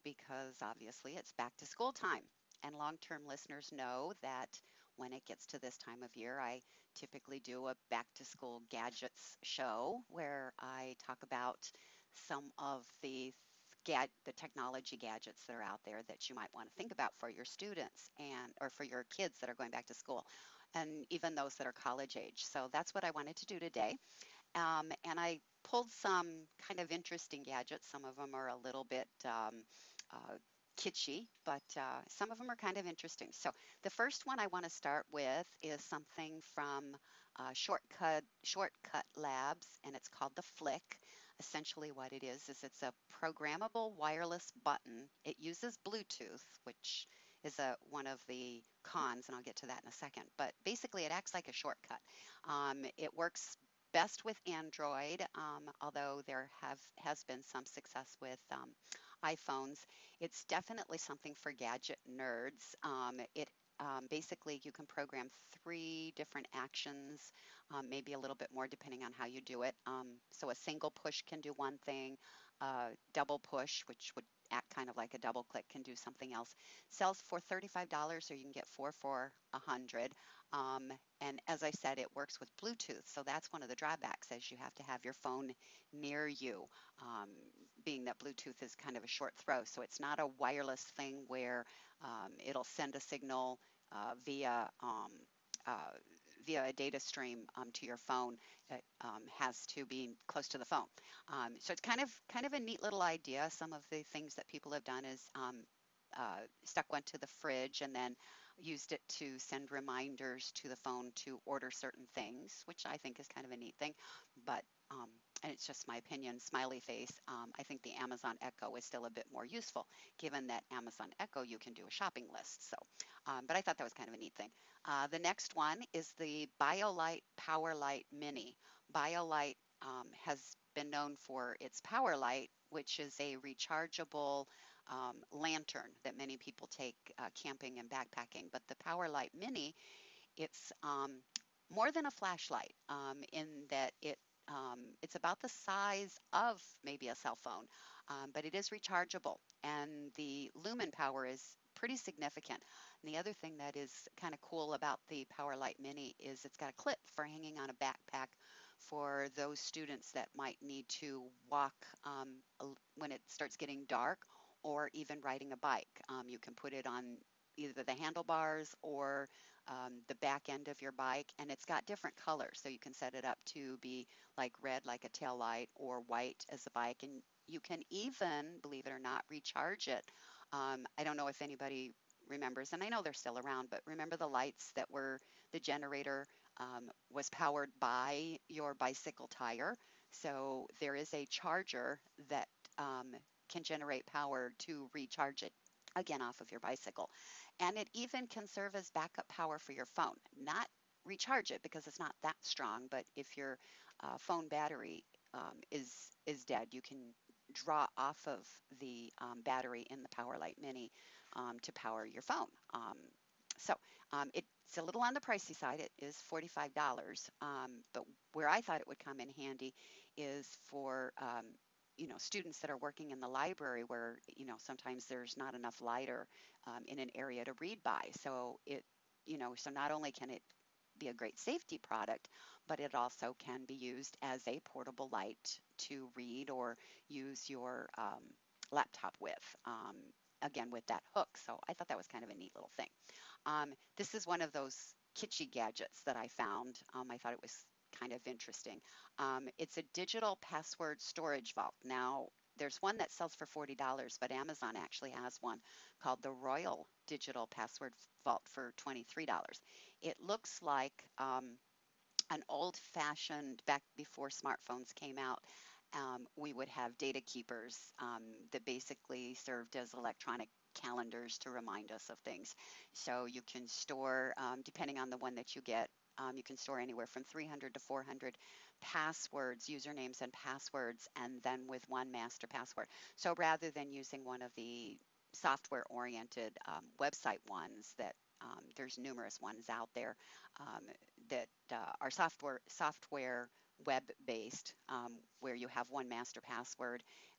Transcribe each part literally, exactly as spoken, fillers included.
because obviously it's back to school time. And long-term listeners know that when it gets to this time of year, I typically do a back to school gadgets show where I talk about some of the gad- the technology gadgets that are out there that you might want to think about for your students and or for your kids that are going back to school, and even those that are college age. So that's what I wanted to do today. Um, and I pulled some kind of interesting gadgets. Some of them are a little bit um, uh, kitschy, but uh, some of them are kind of interesting. So the first one I want to start with is something from uh, Shortcut Shortcut Labs, and it's called the Flick. Essentially, what it is is it's a programmable wireless button. It uses Bluetooth, which is a one of the cons, and I'll get to that in a second. But basically, it acts like a shortcut. Um, it works best with Android, um, although there have has been some success with um, iPhones. It's definitely something for gadget nerds. Um, it um, basically you can program three different actions, um, maybe a little bit more depending on how you do it. Um, so a single push can do one thing, uh, double push, which would act kind of like a double click, can do something else. Sells for thirty-five dollars, or you can get four for a hundred. Um, and as I said, it works with Bluetooth. So that's one of the drawbacks, is you have to have your phone near you, um, being that Bluetooth is kind of a short throw. So it's not a wireless thing where um, it'll send a signal uh, via um, uh, via a data stream um, to your phone. It um, has to be close to the phone. Um, so it's kind of kind of a neat little idea. Some of the things that people have done is um, uh, stuck one to the fridge and then used it to send reminders to the phone to order certain things, which I think is kind of a neat thing. But um, and it's just my opinion, smiley face. Um, I think the Amazon Echo is still a bit more useful, given that Amazon Echo you can do a shopping list. So, um, but I thought that was kind of a neat thing. Uh, the next one is the BioLite PowerLite Mini. BioLite um, has been known for its Power Light, which is a rechargeable um, lantern that many people take uh, camping and backpacking. But the Power Light Mini, it's um, more than a flashlight um, in that it um, it's about the size of maybe a cell phone, um, but it is rechargeable, and the lumen power is pretty significant. And the other thing that is kind of cool about the Power Light Mini is it's got a clip for hanging on a backpack for those students that might need to walk um, when it starts getting dark, or even riding a bike. Um, you can put it on either the handlebars or um, the back end of your bike, and it's got different colors. So you can set it up to be like red, like a tail light, or white as a bike. And you can even, believe it or not, recharge it. Um, I don't know if anybody remembers, and I know they're still around, but remember the lights that were the generator um, was powered by your bicycle tire. So there is a charger that um, can generate power to recharge it again off of your bicycle. And it even can serve as backup power for your phone. Not recharge it because it's not that strong, but if your uh, phone battery um, is is dead, you can draw off of the um, battery in the PowerLight Mini um, to power your phone. Um, so um, it's a little on the pricey side. It is forty-five dollars. Um, but where I thought it would come in handy is for um, you know, students that are working in the library where, you know, sometimes there's not enough light or um, in an area to read by. So it, you know, so not only can it be a great safety product, but it also can be used as a portable light to read or use your um, laptop with. Um, again, with that hook. So I thought that was kind of a neat little thing. Um, this is one of those kitschy gadgets that I found. Um, I thought it was kind of interesting. Um, it's a digital password storage vault. Now, there's one that sells for forty dollars, but Amazon actually has one called the Royal Digital Password Vault for twenty-three dollars. It looks like um, an old-fashioned, back before smartphones came out, um, we would have data keepers um, that basically served as electronic calendars to remind us of things. So you can store, um, depending on the one that you get, um, you can store anywhere from three hundred to four hundred passwords, usernames and passwords, and then with one master password. So rather than using one of the software-oriented um, website ones that um, there's numerous ones out there um, that uh, are software software web based, um, where you have one master password.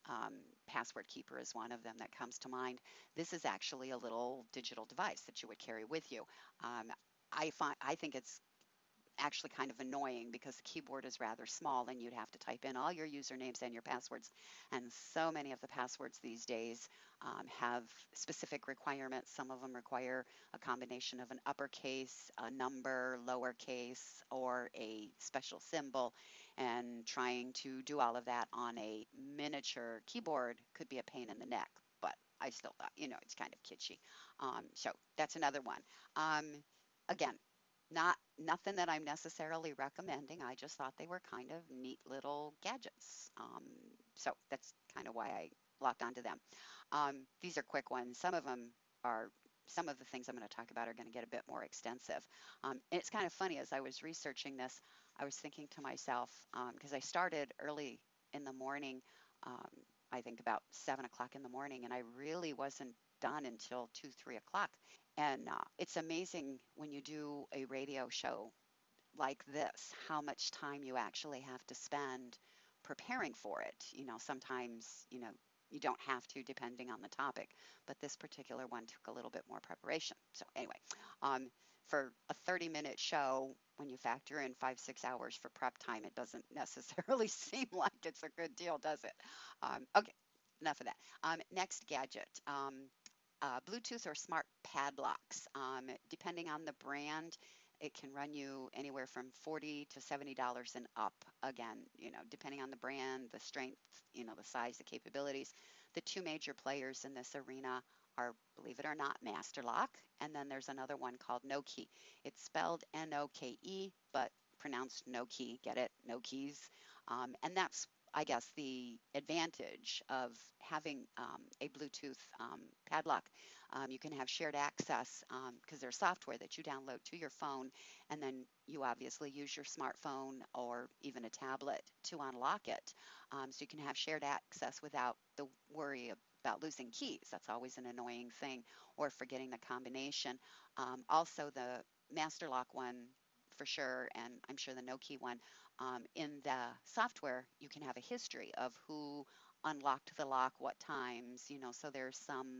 Um, Password Keeper is one of them that comes to mind. This is actually a little digital device that you would carry with you. Um, I find I think it's actually kind of annoying because the keyboard is rather small and you'd have to type in all your usernames and your passwords. And so many of the passwords these days um, have specific requirements. Some of them require a combination of an uppercase, a number, lowercase, or a special symbol. And trying to do all of that on a miniature keyboard could be a pain in the neck. But I still thought, you know, it's kind of kitschy. Um, so that's another one. Um, Again, not nothing that I'm necessarily recommending. I just thought they were kind of neat little gadgets. Um, so that's kind of why I locked onto them. Um, these are quick ones. Some of them are, some of the things I'm going to talk about are going to get a bit more extensive. Um, and it's kind of funny as I was researching this, I was thinking to myself, because um, I started early in the morning, um, I think about seven o'clock in the morning, and I really wasn't done until two, three o'clock. And uh, it's amazing when you do a radio show like this, how much time you actually have to spend preparing for it. You know, sometimes, you know, you don't have to depending on the topic, but this particular one took a little bit more preparation. So anyway, um, for a thirty minute show, when you factor in five, six hours for prep time, it doesn't necessarily seem like it's a good deal, does it? Um, okay, enough of that. Um, next gadget. Um, uh, Bluetooth or smart padlocks. Um, depending on the brand, it can run you anywhere from forty to seventy dollars and up. Again, you know, depending on the brand, the strength, you know, the size, the capabilities. The two major players in this arena are, believe it or not, Master Lock, and then there's another one called Noke. It's spelled N O K E, but pronounced Noke. Get it? No keys. Um, and that's, I guess, the advantage of having um, a Bluetooth um, padlock. Um, you can have shared access because um, there's software that you download to your phone, and then you obviously use your smartphone or even a tablet to unlock it. Um, so you can have shared access without the worry about losing keys. That's always an annoying thing, or forgetting the combination. Um, also, the Master Lock one for sure, and I'm sure the Noke one, um, in the software, you can have a history of who unlocked the lock, what times, you know, so there's some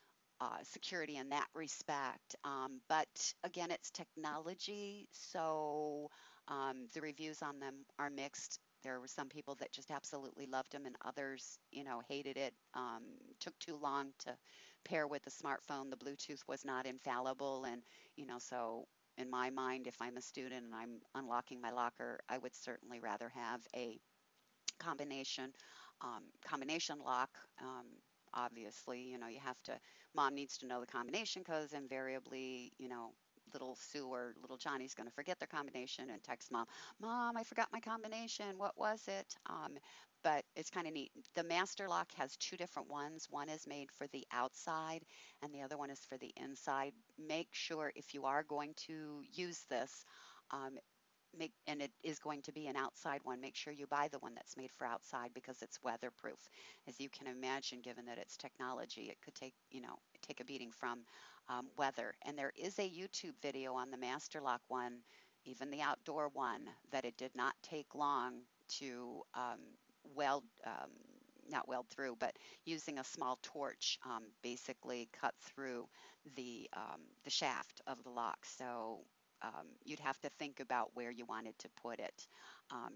uh, security in that respect. Um, but again, it's technology, so um, the reviews on them are mixed. There were some people that just absolutely loved them, and others, you know, hated it. Um, took too long to pair with the smartphone. The Bluetooth was not infallible, and you know, so in my mind, if I'm a student and I'm unlocking my locker, I would certainly rather have a combination um, combination lock. Um, obviously, you know, you have to. Mom needs to know the combination because invariably, you know, little Sue or little Johnny's going to forget their combination and text mom, Mom, I forgot my combination. What was it? Um, but it's kind of neat. The master lock has two different ones. One is made for the outside and the other one is for the inside. Make sure if you are going to use this, um, make and it is going to be an outside one, make sure you buy the one that's made for outside because it's weatherproof. As you can imagine, given that it's technology, it could take, you know, take a beating from um, weather. And there is a YouTube video on the Master Lock one, even the outdoor one, that it did not take long to um, weld um, not weld through, but using a small torch, um, basically cut through the um, the shaft of the lock. So um, you'd have to think about where you wanted to put it. Um,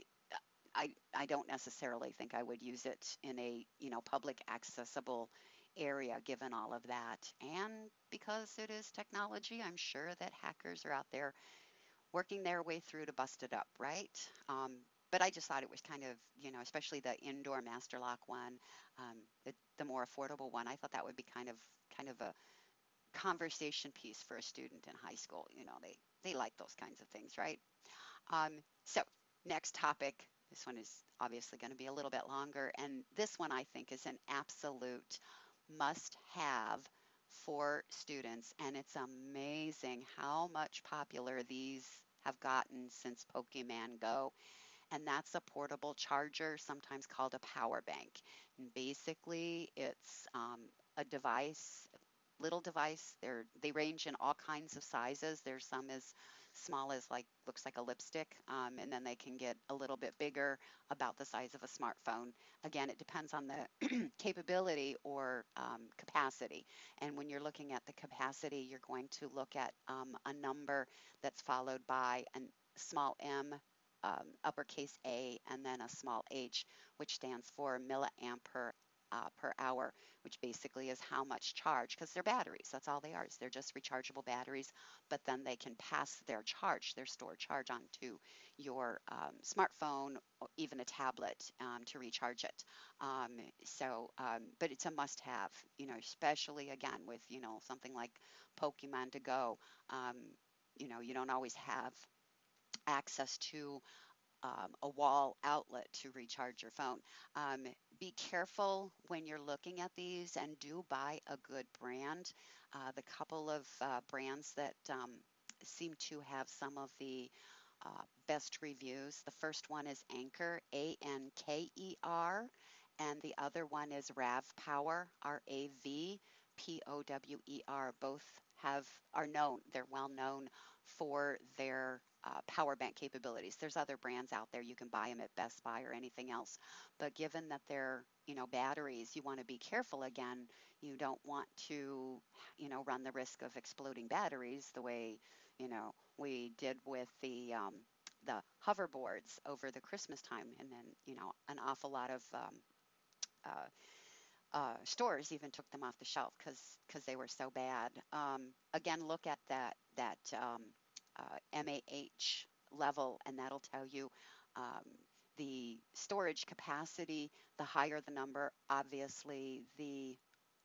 I, I don't necessarily think I would use it in a, you know, public accessible area given all of that. And because it is technology, I'm sure that hackers are out there working their way through to bust it up, right? Um, but I just thought it was kind of, you know, especially the indoor master lock one, um, the, the more affordable one. I thought that would be kind of kind of a conversation piece for a student in high school. You know, they they like those kinds of things, right? Um, so next topic. This one is obviously going to be a little bit longer, and this one I think is an absolute must-have for students, and it's amazing how much popular these have gotten since Pokemon Go, and that's a portable charger, sometimes called a power bank. And basically, it's um, a device, little device. They're, they range in all kinds of sizes. There's some as small as like looks like a lipstick, um, and then they can get a little bit bigger, about the size of a smartphone. Again, it depends on the capability or um, capacity. And when you're looking at the capacity, you're going to look at um, a number that's followed by a small m, um, uppercase A, and then a small h, which stands for milliamp per uh, per hour, which basically is how much charge, because they're batteries. That's all they are. Is they're just rechargeable batteries, but then they can pass their charge, their stored charge, onto your um, smartphone or even a tablet um, to recharge it. Um, so, um, but it's a must-have, you know, especially again with you know something like Pokemon to Go. Um, you know, you don't always have access to um, a wall outlet to recharge your phone. Um, be careful when you're looking at these and do buy a good brand. Uh, the couple of uh, brands that um, seem to have some of the uh, best reviews. The first one is Anker, A N K E R, and the other one is Rav Power, R A V P O W E R. Both have are known. They're well known for their uh, power bank capabilities. There's other brands out there. You can buy them at Best Buy or anything else. But given that they're, you know, batteries, you want to be careful again. You don't want to, you know, run the risk of exploding batteries the way, you know, we did with the um, the hoverboards over the Christmas time, and then you know an awful lot of um, uh, uh, stores even took them off the shelf because because they were so bad. Um, again, look at that that um, uh, M A H level, and that'll tell you um, the storage capacity. The higher the number, obviously, the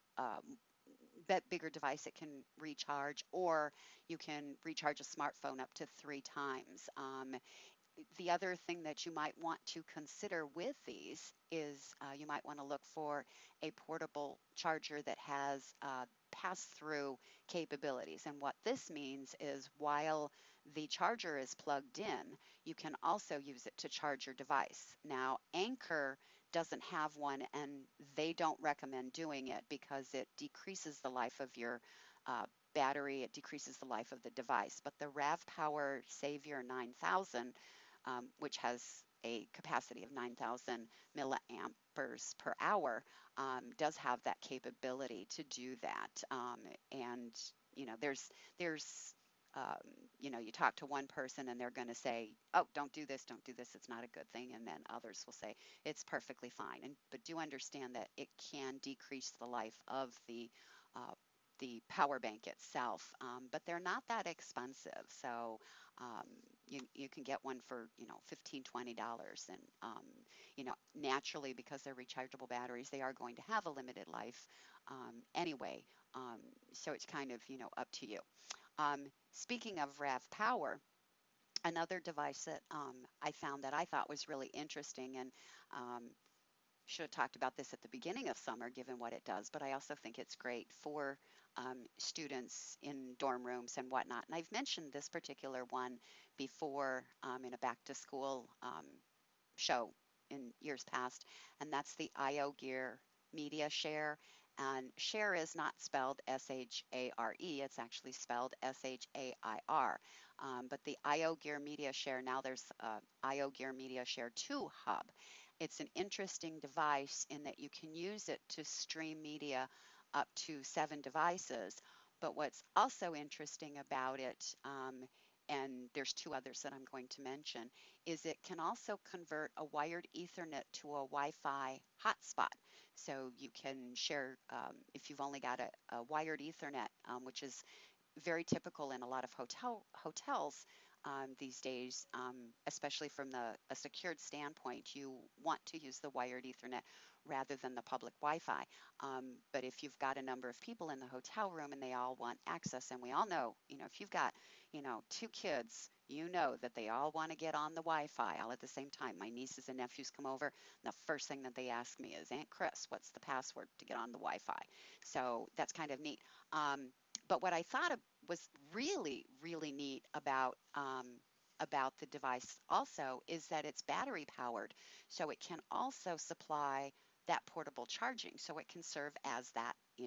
um, bet bigger device it can recharge, or you can recharge a smartphone up to three times. Um, the other thing that you might want to consider with these is uh, you might want to look for a portable charger that has uh, pass-through capabilities. And what this means is while the charger is plugged in, you can also use it to charge your device. Now, Anker doesn't have one, and they don't recommend doing it because it decreases the life of your uh, battery, it decreases the life of the device. But the Rav Power Savior nine thousand, um, which has a capacity of nine thousand milliamperes per hour, um, does have that capability to do that. Um, and you know, there's there's um, you know, you talk to one person and they're going to say, "Oh, don't do this, don't do this. It's not a good thing," and then others will say it's perfectly fine. And but do understand that it can decrease the life of the uh, the power bank itself, um, but they're not that expensive. So um, you, you can get one for, you know, fifteen, twenty dollars. And, um, you know, naturally, because they're rechargeable batteries, they are going to have a limited life um, anyway. Um, so it's kind of, you know, up to you. Um, speaking of Rav Power, another device that um, I found that I thought was really interesting, and um, should have talked about this at the beginning of summer, given what it does, but I also think it's great for um, students in dorm rooms and whatnot. And I've mentioned this particular one before um, in a back to school um, show in years past, and that's the I O Gear Media Share. And share is not spelled S H A R E, it's actually spelled S H A I R. Um, but the I O Gear Media Share, now there's uh, I O Gear Media Share two hub. It's an interesting device in that you can use it to stream media up to seven devices. But what's also interesting about it, um, and there's two others that I'm going to mention, is it can also convert a wired Ethernet to a Wi-Fi hotspot. So you can share, um, if you've only got a, a wired Ethernet, um, which is very typical in a lot of hotel hotels um, these days, um, especially from the a secured standpoint. You want to use the wired Ethernet rather than the public Wi-Fi. Um, but if you've got a number of people in the hotel room and they all want access, and we all know, you know, if you've got, you know, two kids, you know that they all want to get on the Wi-Fi all at the same time. My nieces and nephews come over, and the first thing that they ask me is, "Aunt Chris, what's the password to get on the Wi-Fi?" So that's kind of neat. Um, but what I thought of was really, really neat about um, about the device also is that it's battery powered, so it can also supply that portable charging, so it can serve as that, you know,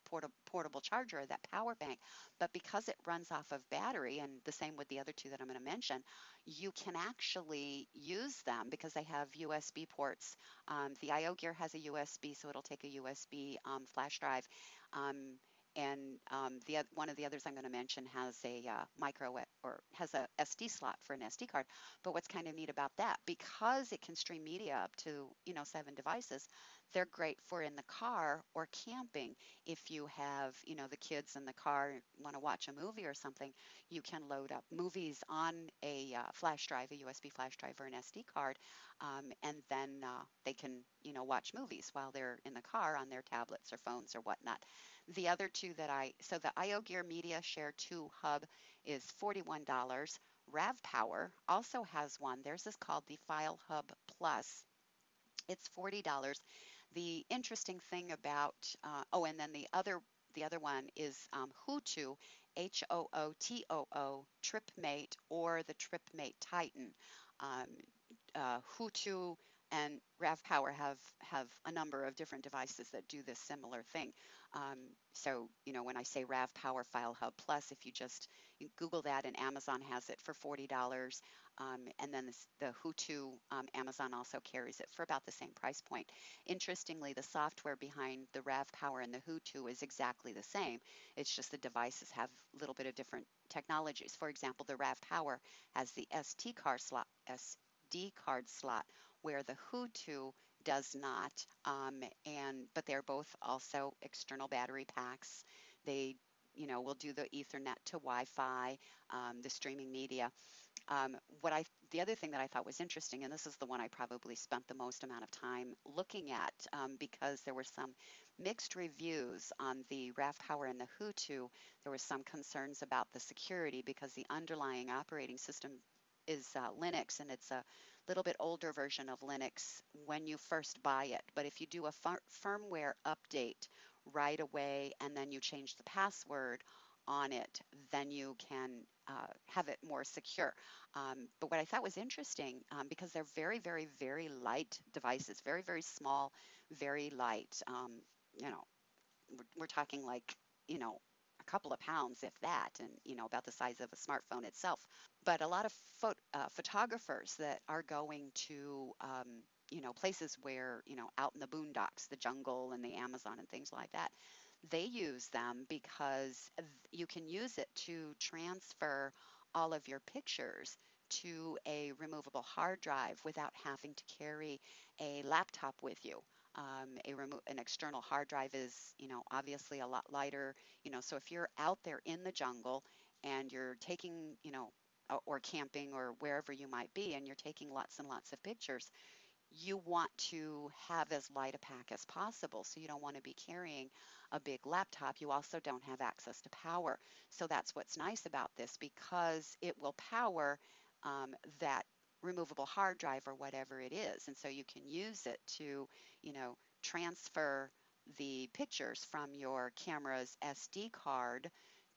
porta- portable charger, or that power bank. But because it runs off of battery, and the same with the other two that I'm going to mention, you can actually use them because they have U S B ports. Um, the I O Gear has a U S B, so it'll take a U S B um, flash drive. Um, and um, the one of the others I'm going to mention has a uh, micro or has a S D slot for an S D card. But what's kind of neat about that, because it can stream media up to, you know, seven devices, they're great for in the car or camping. If you have, you know, the kids in the car want to watch a movie or something, you can load up movies on a uh, flash drive, a U S B flash drive or an S D card, um, and then uh, they can, you know, watch movies while they're in the car on their tablets or phones or whatnot. The other two that I, so the I O Gear Media Share two hub is forty-one dollars. RavPower also has one. Theirs is called the File Hub Plus. It's forty dollars. The interesting thing about, uh, oh, and then the other the other one is um, Hootoo, H O O T O O, TripMate, or the TripMate Titan. Um, uh, Hootoo and RavPower have have a number of different devices that do this similar thing. Um, so, you know, when I say RavPower File Hub Plus, if you just you Google that, and Amazon has it for forty dollars. Um, and then this, the Hootoo, um, Amazon also carries it for about the same price point. Interestingly, the software behind the RavPower and the Hootoo is exactly the same. It's just the devices have a little bit of different technologies. For example, the RavPower has the S D card slot, S D card slot, where the Hootoo does not. Um, and but they're both also external battery packs. They, you know, will do the Ethernet to Wi-Fi, um, the streaming media. Um, what I, the other thing that I thought was interesting, and this is the one I probably spent the most amount of time looking at, um, because there were some mixed reviews on the RavPower and the Hootoo. There were some concerns about the security because the underlying operating system is uh, Linux, and it's a little bit older version of Linux when you first buy it. But if you do a fir- firmware update right away and then you change the password on it, then you can uh, have it more secure. Um, but what I thought was interesting, um, because they're very, very, very light devices, very, very small, very light. Um, you know, we're, we're talking like, you know, a couple of pounds, if that, and, you know, about the size of a smartphone itself. But a lot of pho- uh, photographers that are going to, um, you know, places where, you know, out in the boondocks, the jungle and the Amazon and things like that, they use them because you can use it to transfer all of your pictures to a removable hard drive without having to carry a laptop with you. Um, a remo- an external hard drive is, you know, obviously a lot lighter, you know, so if you're out there in the jungle and you're taking, you know, or camping or wherever you might be, and you're taking lots and lots of pictures, you want to have as light a pack as possible. So you don't want to be carrying a big laptop. You also don't have access to power. So that's what's nice about this, because it will power um, that removable hard drive or whatever it is. And so you can use it to, you know, transfer the pictures from your camera's S D card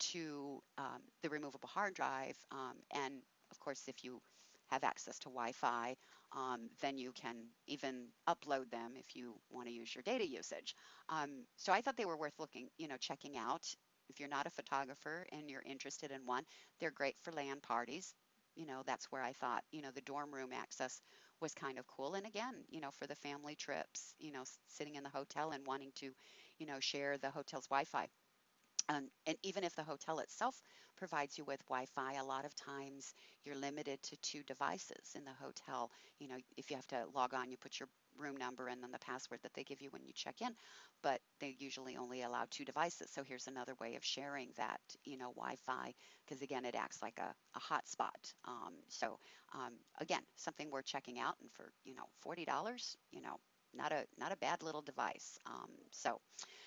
to um, the removable hard drive. Um, and of course, if you have access to Wi-Fi, um, then you can even upload them if you want to use your data usage. Um, so I thought they were worth looking, you know, checking out. If you're not a photographer and you're interested in one, they're great for LAN parties. You know, that's where I thought, you know, the dorm room access was kind of cool. And again, you know, for the family trips, you know, sitting in the hotel and wanting to, you know, share the hotel's Wi-Fi. Um, and even if the hotel itself provides you with Wi-Fi, a lot of times you're limited to two devices in the hotel. You know, if you have to log on, you put your room number and then the password that they give you when you check in, but they usually only allow two devices. So here's another way of sharing that, you know, Wi-Fi, because again, it acts like a, a hotspot. Um, so um, again, something worth checking out, and for, you know, forty dollars, you know, not a not a bad little device. Um, so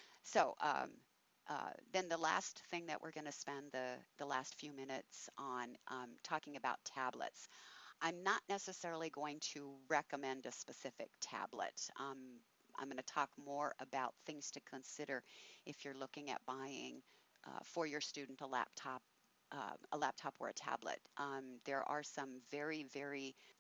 so um, uh, then the last thing that we're going to spend the, the last few minutes on, um, talking about tablets. I'm not necessarily going to recommend a specific tablet. Um, I'm going to talk more about things to consider if you're looking at buying uh, for your student a laptop, uh, a laptop or a tablet. Um, there are some very, very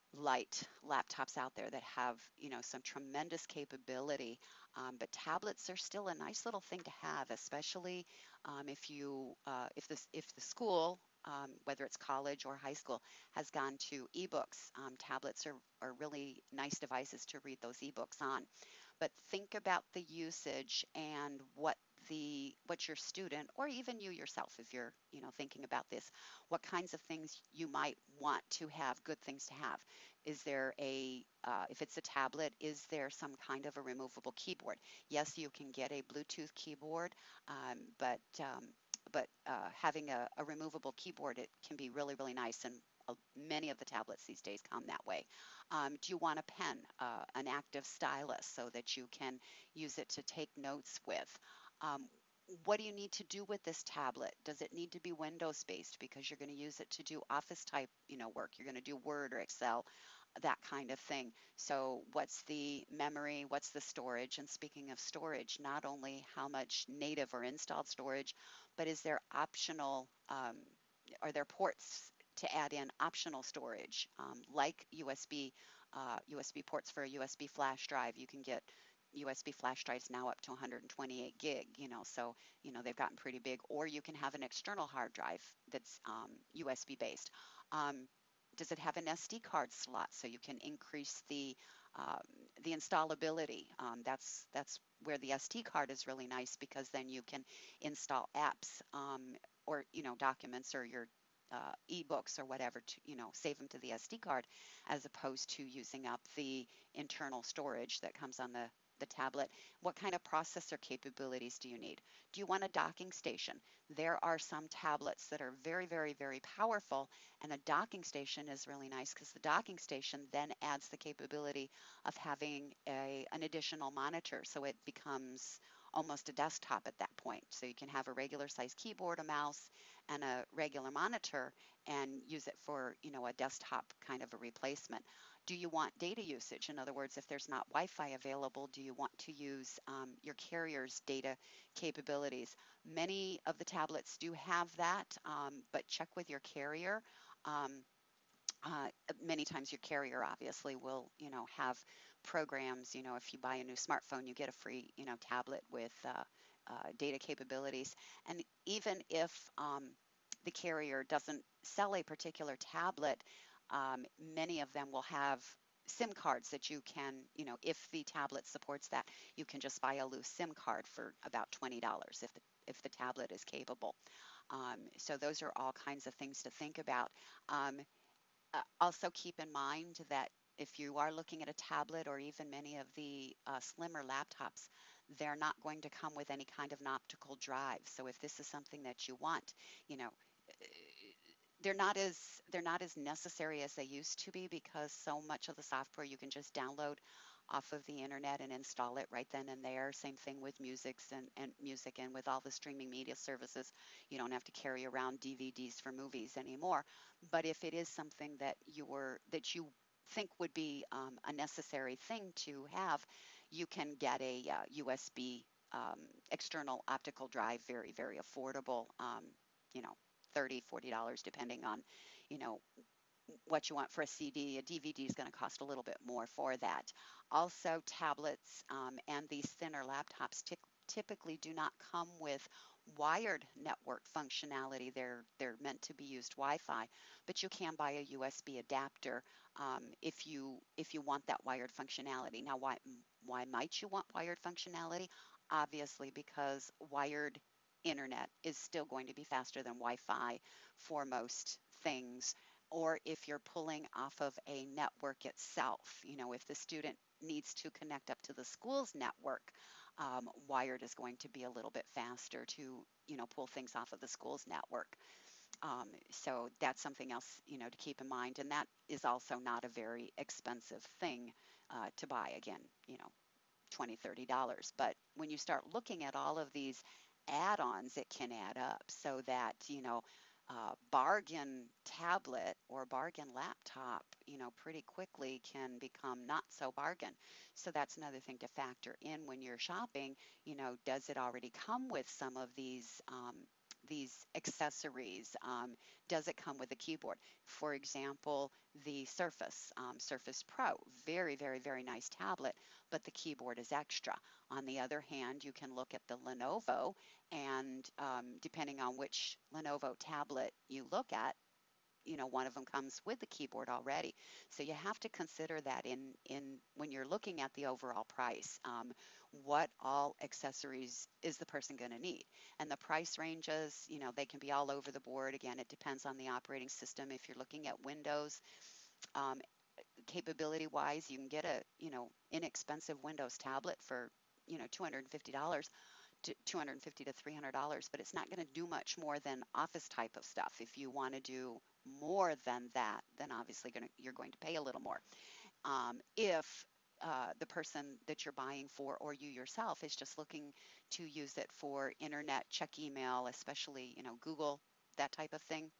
light laptops out there that have, you know, some tremendous capability. Um, but tablets are still a nice little thing to have, especially um, if you, uh, if this, if the school, um, whether it's college or high school, has gone to ebooks. Um, tablets are, are really nice devices to read those ebooks on. But think about the usage and what the what your student or even you yourself, if you're, you know, thinking about this, what kinds of things you might want to have, good things to have. Is there a uh, if it's a tablet, is there some kind of a removable keyboard? Yes, you can get a Bluetooth keyboard, um, but um, but uh, having a, a removable keyboard, it can be really, really nice, and uh, many of the tablets these days come that way. Um, do you want a pen, uh, an active stylus, so that you can use it to take notes with? Um, what do you need to do with this tablet? Does it need to be Windows based because you're going to use it to do office type, you know, work? You're going to do Word or Excel, that kind of thing. So what's the memory? What's the storage? And speaking of storage, not only how much native or installed storage, but is there optional, um, are there ports to add in optional storage, um, like U S B, uh, U S B ports for a U S B flash drive? You can get U S B flash drives now up to one hundred twenty-eight gig, you know, so, you know, they've gotten pretty big. Or you can have an external hard drive that's um, U S B based. Um, does it have an S D card slot so you can increase the um, the installability? Um, that's that's where the S D card is really nice, because then you can install apps, um, or, you know, documents, or your uh, ebooks or whatever, to, you know, save them to the S D card, as opposed to using up the internal storage that comes on the the tablet. What kind of processor capabilities do you need? Do you want a docking station? There are some tablets that are very, very, very powerful, and a docking station is really nice, because the docking station then adds the capability of having a, an additional monitor. So it becomes almost a desktop at that point. So you can have a regular size keyboard, a mouse, and a regular monitor, and use it for, you know, a desktop kind of a replacement. Do you want data usage? In other words, if there's not Wi-Fi available, do you want to use um, your carrier's data capabilities? Many of the tablets do have that, um, but check with your carrier. Um, uh, Many times your carrier obviously will, you know, have programs. You know, if you buy a new smartphone, you get a free, you know, tablet with uh, uh, data capabilities. And even if um, the carrier doesn't sell a particular tablet, um, many of them will have SIM cards that you can, you know, if the tablet supports that, you can just buy a loose SIM card for about twenty dollars if the if the tablet is capable. Um, so those are all kinds of things to think about. Um, uh, Also, keep in mind that if you are looking at a tablet, or even many of the uh, slimmer laptops, they're not going to come with any kind of an optical drive. So if this is something that you want, you know, they're not as they're not as necessary as they used to be, because so much of the software you can just download off of the internet and install it right then and there. Same thing with musics and, and music, and with all the streaming media services, you don't have to carry around D V Ds for movies anymore. But if it is something that you're that you think would be um, a necessary thing to have, you can get a uh, U S B um, external optical drive, very, very affordable. Um, you know, thirty, forty dollars depending on, you know, what you want for a C D. A D V D is going to cost a little bit more for that. Also, tablets um, and these thinner laptops ty- typically do not come with wired network functionality. They're they're meant to be used Wi-Fi, but you can buy a U S B adapter um, if you if you want that wired functionality. Now, why why might you want wired functionality? Obviously, because wired internet is still going to be faster than Wi-Fi for most things. Or if you're pulling off of a network itself, you know, if the student needs to connect up to the school's network, um, wired is going to be a little bit faster to, you know, pull things off of the school's network. Um, so that's something else, you know, to keep in mind. And that is also not a very expensive thing uh, to buy. Again, you know, twenty, thirty dollars. But when you start looking at all of these add-ons, it can add up, so that, you know, uh, bargain tablet or bargain laptop, you know, pretty quickly can become not so bargain. So that's another thing to factor in when you're shopping. You know, does it already come with some of these um, these accessories. Um, does it come with a keyboard? For example, the Surface, um, Surface Pro, very, very, very nice tablet, but the keyboard is extra. On the other hand, you can look at the Lenovo, and um, depending on which Lenovo tablet you look at, you know, one of them comes with the keyboard already. So you have to consider that in, in when you're looking at the overall price. Um, what all accessories is the person going to need? And the price ranges, you know, they can be all over the board. Again, it depends on the operating system. If you're looking at Windows, um, capability wise, you can get a, you know, inexpensive Windows tablet for, you know, two hundred fifty dollars to two hundred fifty to three hundred dollars, but it's not going to do much more than office type of stuff. If you want to do more than that, then obviously gonna, you're going to pay a little more. Um, if uh, the person that you're buying for, or you yourself, is just looking to use it for internet, check email, especially, you know, Google, that type of thing,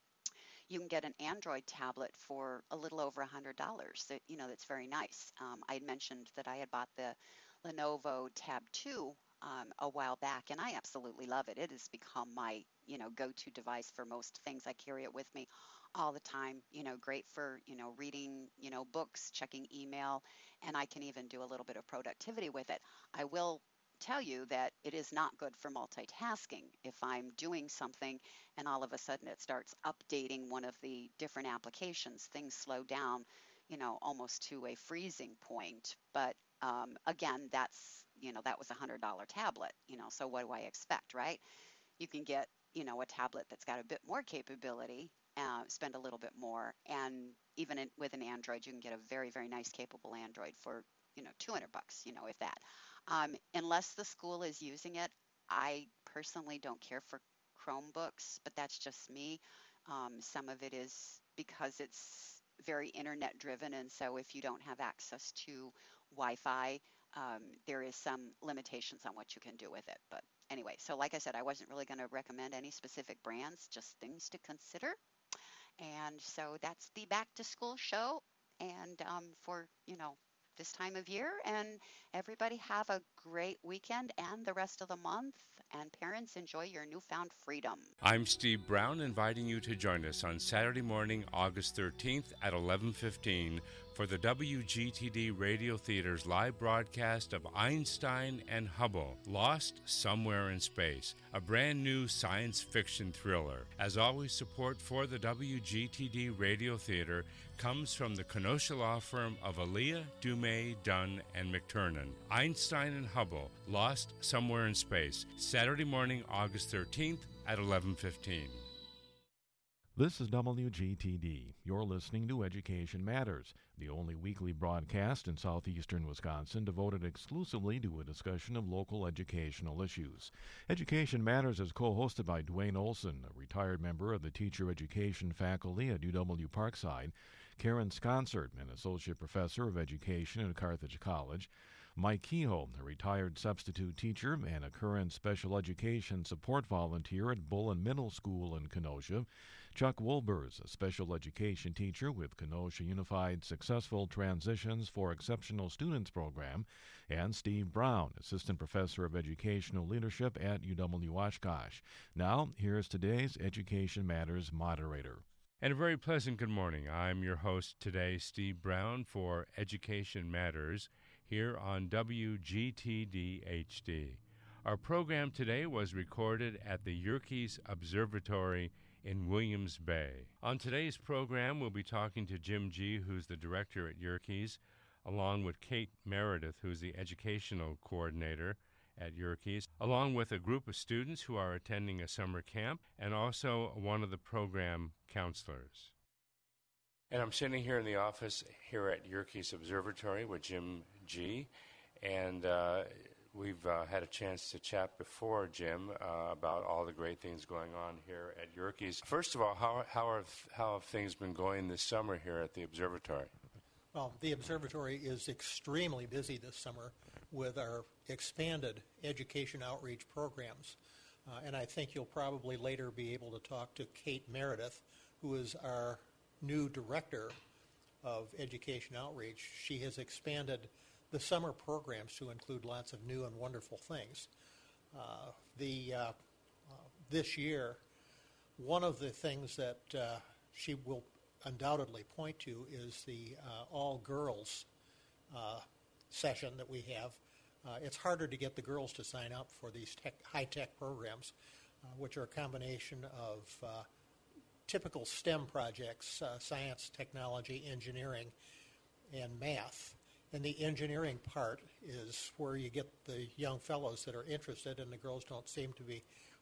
you can get an Android tablet for a little over one hundred dollars. That, you know, that's very nice. Um, I had mentioned that I had bought the Lenovo Tab two um, a while back, and I absolutely love it. It has become my, you know, go-to device for most things. I carry it with me all the time. You know, great for, you know, reading, you know, books, checking email, and I can even do a little bit of productivity with it. I will tell you that it is not good for multitasking. If I'm doing something and all of a sudden it starts updating one of the different applications, things slow down, you know, almost to a freezing point. But um, again, that's, you know, that was a one hundred dollar tablet, you know, so what do I expect, right? You can get, you know, a tablet that's got a bit more capability, uh, spend a little bit more, and even in, with an Android, you can get a very, very nice capable Android for, you know, two hundred bucks, you know, if that. Um, unless the school is using it, I personally don't care for Chromebooks, but that's just me. Um, some of it is because it's very internet driven, and so if you don't have access to Wi-Fi, um, there is some limitations on what you can do with it. But anyway, so like I said, I wasn't really going to recommend any specific brands, just things to consider. And so that's the back to school show. And um, for, you know, this time of year, and everybody have a great weekend and the rest of the month. And parents, enjoy your newfound freedom. I'm Steve Brown, inviting you to join us on Saturday morning, August thirteenth at eleven fifteen for the W G T D Radio Theater's live broadcast of Einstein and Hubble, Lost Somewhere in Space, a brand new science fiction thriller. As always, support for the W G T D Radio Theater comes from the Kenosha law firm of Aaliyah, Dumais, Dunn, and McTurnan. Einstein and Hubble, Lost Somewhere in Space, Saturday morning, August thirteenth at eleven fifteen. This is W G T D. You're listening to Education Matters, the only weekly broadcast in southeastern Wisconsin devoted exclusively to a discussion of local educational issues. Education Matters is co-hosted by Dwayne Olson, a retired member of the teacher education faculty at U W Parkside, Karen Sconsert, an associate professor of education at Carthage College, Mike Kehoe, a retired substitute teacher and a current special education support volunteer at Bullen Middle School in Kenosha, Chuck Wolbers, a special education teacher with Kenosha Unified Successful Transitions for Exceptional Students program, and Steve Brown, assistant professor of educational leadership at U W Oshkosh. Now, here's today's Education Matters moderator. And a very pleasant good morning. I'm your host today, Steve Brown, for Education Matters, here on W G T D H D. Our program today was recorded at the Yerkes Observatory in Williams Bay. On today's program, we'll be talking to Jim G., who's the director at Yerkes, along with Kate Meredith, who's the educational coordinator at Yerkes, along with a group of students who are attending a summer camp, and also one of the program counselors. And I'm sitting here in the office here at Yerkes Observatory with Jim G., and uh, we've uh, had a chance to chat before, Jim, uh, about all the great things going on here at Yerkes. First of all, how, how, are, how have things been going this summer here at the observatory? Well, the observatory is extremely busy this summer with our expanded education outreach programs. Uh, and I think you'll probably later be able to talk to Kate Meredith, who is our new director of education outreach. She has expanded the summer programs to include lots of new and wonderful things. Uh, the uh, uh, this year, one of the things that uh, she will undoubtedly point to is the uh, all-girls uh, session that we have. Uh, it's harder to get the girls to sign up for these tech, high-tech programs, uh, which are a combination of uh, typical STEM projects, uh, science, technology, engineering, and math. And the engineering part is where you get the young fellows that are interested, and the girls don't seem to be